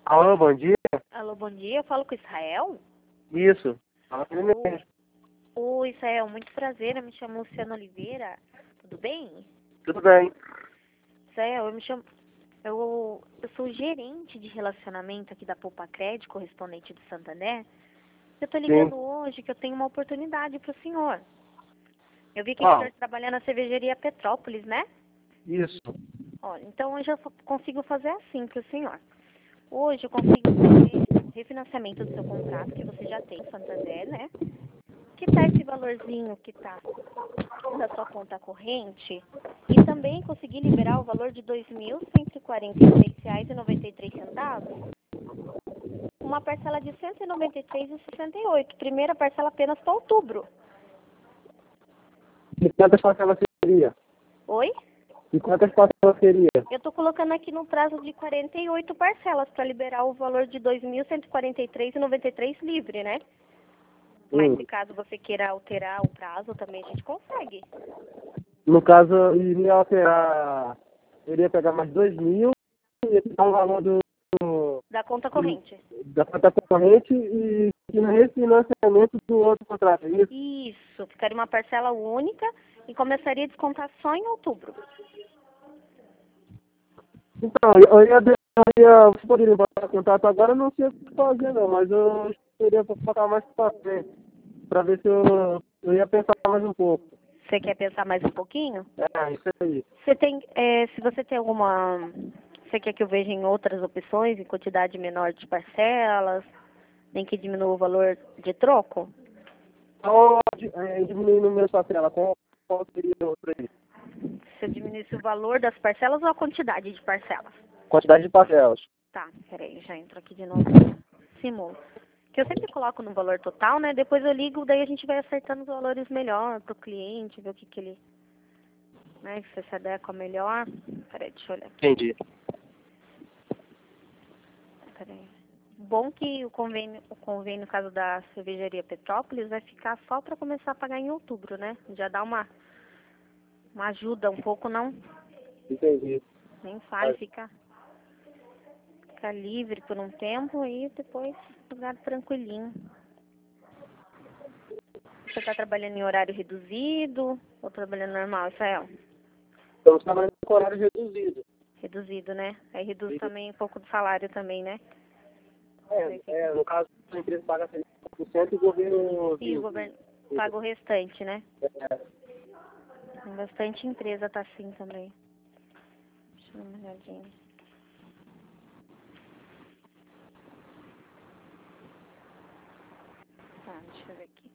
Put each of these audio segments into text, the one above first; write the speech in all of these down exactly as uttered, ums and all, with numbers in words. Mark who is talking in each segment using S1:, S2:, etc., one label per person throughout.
S1: Alô, bom dia.
S2: Alô, bom dia. Eu falo com o Israel?
S1: Isso. Fala com ele mesmo.
S2: Ô, Israel, muito prazer. Eu me chamo Luciana Oliveira. Tudo bem?
S1: Tudo bem.
S2: Israel, eu me chamo... Eu, eu sou gerente de relacionamento aqui da Poupa Crédito, correspondente do Santander. Eu tô ligando
S1: Sim.
S2: hoje que eu tenho uma oportunidade pro senhor. Eu vi que o
S1: Qual?
S2: senhor trabalha na cervejaria Petrópolis, né?
S1: Isso.
S2: Olha, então hoje eu consigo fazer assim pro senhor. Hoje eu consigo fazer refinanciamento do seu contrato, que você já tem no Santander, né? Que tá esse valorzinho que tá na sua conta corrente e também conseguir liberar o valor de dois mil cento e quarenta e três reais e noventa e três centavos, uma parcela de cento e noventa e três reais e sessenta e oito. Primeira parcela apenas para outubro.
S1: E quantas parcelas seria?
S2: Oi?
S1: E quantas parcelas seria?
S2: Eu tô colocando aqui no prazo de quarenta e oito parcelas para liberar o valor de dois mil cento e quarenta e três reais e noventa e três centavos livre, né? Mas
S1: Hum.
S2: se caso você queira alterar o prazo, também a gente consegue.
S1: No caso, iria alterar, iria pegar mais dois mil e ia ficar o valor do,
S2: Da conta
S1: do-
S2: corrente.
S1: da conta corrente e, e no refinanciamento do outro contrato. é Isso.
S2: Isso, ficaria uma parcela única e começaria a descontar só em outubro.
S1: Então, eu ia, eu ia você poderia botar contato agora, eu não sei o que fazer não, mas eu queria botar mais pra frente, pra ver se eu, eu ia pensar mais um pouco.
S2: Você quer pensar mais um pouquinho?
S1: É, isso aí.
S2: Você tem, é, se você tem alguma, você quer que eu veja em outras opções, em quantidade menor de parcelas, nem que diminua o valor de troco?
S1: Então, é, diminuindo o meu parcela, qual, qual seria o outro aí?
S2: Se eu diminuísse o valor das parcelas ou a quantidade de parcelas?
S1: Quantidade de parcelas.
S2: Tá, peraí, já entro aqui de novo. Simula. Que eu sempre coloco no valor total, né? Depois eu ligo, daí a gente vai acertando os valores melhor pro cliente, ver o que que ele, né, que você se adequa melhor. Peraí, deixa eu olhar aqui.
S1: Entendi.
S2: Peraí. Bom que o convênio, o convênio, no caso da cervejaria Petrópolis, vai ficar só para começar a pagar em outubro, né? Já dá uma, uma ajuda um pouco, não?
S1: Entendi.
S2: Nem fale, fica, fica livre por um tempo e depois lugar tranquilinho. Você está trabalhando em horário reduzido ou trabalhando normal, Israel?
S1: Estamos trabalhando com horário reduzido.
S2: Reduzido, né? Aí reduz também um pouco do salário também, né?
S1: É, é, no caso, a empresa paga setenta por cento e o governo
S2: E o
S1: vinte por cento.
S2: governo paga o restante, né?
S1: É,
S2: Tem bastante empresa tá assim também. Deixa eu dar uma olhadinha. Tá, deixa eu ver aqui.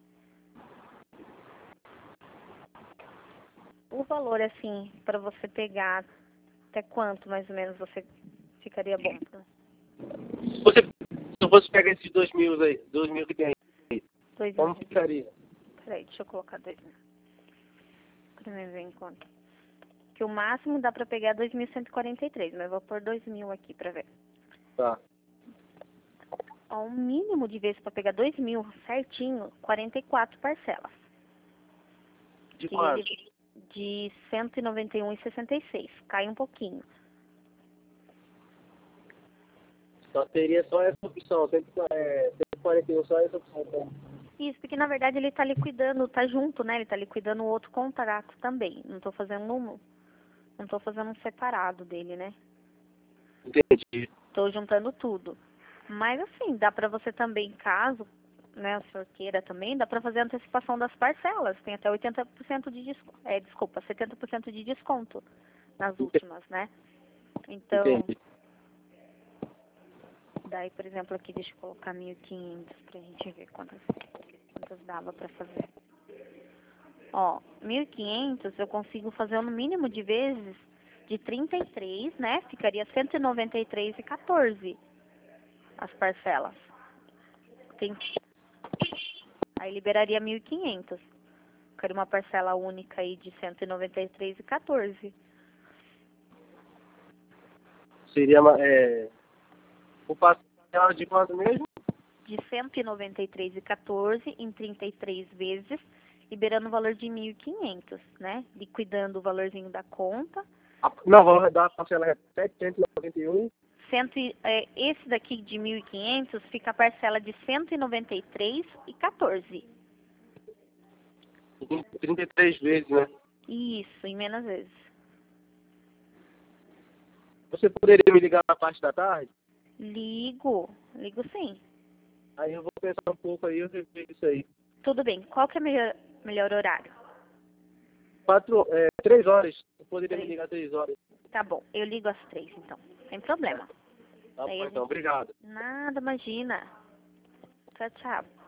S2: O valor, assim, para você pegar, até quanto mais ou menos você ficaria bom? Pra...
S1: Se você, se eu fosse pegar esses dois mil aí, dois mil que tem aí,
S2: Dois
S1: como
S2: mil.
S1: ficaria?
S2: Peraí, deixa eu colocar dois mil. Pra mim ver em conta. Que o máximo dá pra pegar dois mil cento e quarenta e três, mas eu vou pôr dois mil aqui pra ver.
S1: Tá.
S2: Ó, o mínimo de vezes pra pegar dois mil certinho, quarenta e quatro parcelas.
S1: De
S2: Que
S1: quanto?
S2: ele de cento e noventa e um reais e sessenta e seis. Cai um pouquinho.
S1: Só teria só essa opção, cento e quarenta e um, só essa opção. Então.
S2: Isso, porque na verdade ele tá liquidando, tá junto, né? Ele tá liquidando o outro contrato também. Não tô fazendo um, não tô fazendo um separado dele, né?
S1: Entendi.
S2: Tô juntando tudo. Mas assim, dá pra você também, caso, né, o senhor queira também, dá pra fazer a antecipação das parcelas. Tem até oitenta por cento de desconto, é, desculpa, setenta por cento de desconto nas últimas, né? Então,
S1: Entendi.
S2: daí, por exemplo, aqui, deixa eu colocar mil e quinhentos pra gente ver quantas, quantas dava pra fazer. Ó, mil e quinhentos eu consigo fazer no mínimo de vezes de trinta e três, né? Ficaria cento e noventa e três e quatorze as parcelas. Tem... Aí liberaria mil e quinhentos. Ficaria uma parcela única aí de cento e noventa e três e quatorze.
S1: Seria é, o parcela de quanto mesmo?
S2: De cento e noventa e três e quatorze em trinta e três vezes, liberando o valor de mil e quinhentos, né? Liquidando o valorzinho da conta.
S1: A, não, vou dar a parcela é setecentos e noventa e um.
S2: cento, e- é, esse daqui de mil e quinhentos fica a parcela de cento e noventa e três reais e quatorze centavos.
S1: trinta e três vezes, né?
S2: Isso, em menos vezes.
S1: Você poderia me ligar na parte da tarde?
S2: Ligo, ligo sim.
S1: Aí eu vou pensar um pouco aí, eu vejo isso aí.
S2: Tudo bem. Qual que é o melhor, melhor horário?
S1: Quatro, é, três horas. Eu poderia me
S2: Três.
S1: ligar três horas.
S2: Tá bom, eu ligo às três, então. Sem problema.
S1: Tá
S2: Daí
S1: bom,
S2: a
S1: então.
S2: gente...
S1: Obrigado.
S2: Nada, imagina. Tchau, tchau.